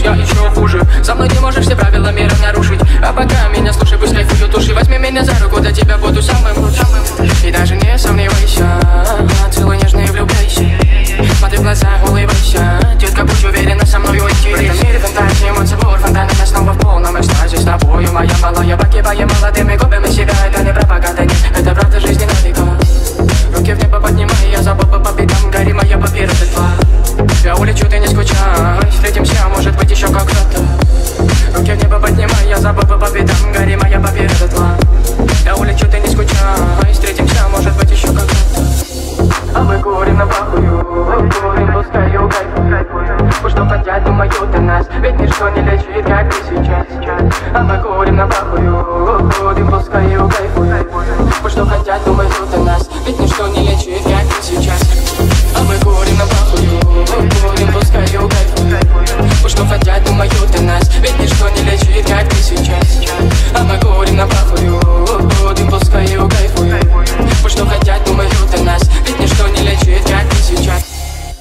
я еще хуже. Со мной не можешь все правила мира нарушить. А пока меня слушай, пусть кайфуют души. Возьми меня за руку, до тебя буду самым лучшим. И даже не сомневайся, целуй нежно и влюбляйся. Смотри в глаза, улыбайся. Детка, будь уверена, со мной уйти. В этом мире фантазии, эмоций, фонтаны, я снова в полном экстазе с тобою. Моя малая, погибаем молодыми губами себя. Это не пропаганда, нет, это правда жизни на века. Руки в небо поднимай, я забыл по бедам. Гори моя папира дотла. Я улечу, ты не скучай. Встретимся, может быть, еще когда-то. Руки в небо поднимай, я забыл по бедам. Гори моя папира дотла. Я улечу, ты не скучай. Встретимся, может быть, еще когда-то. А мы курим на пахую, курим, пускаю, кайфуем. Уж что хотят, думают о нас, ведь ничто не лечит, как ты сейчас. А мы курим на пахую,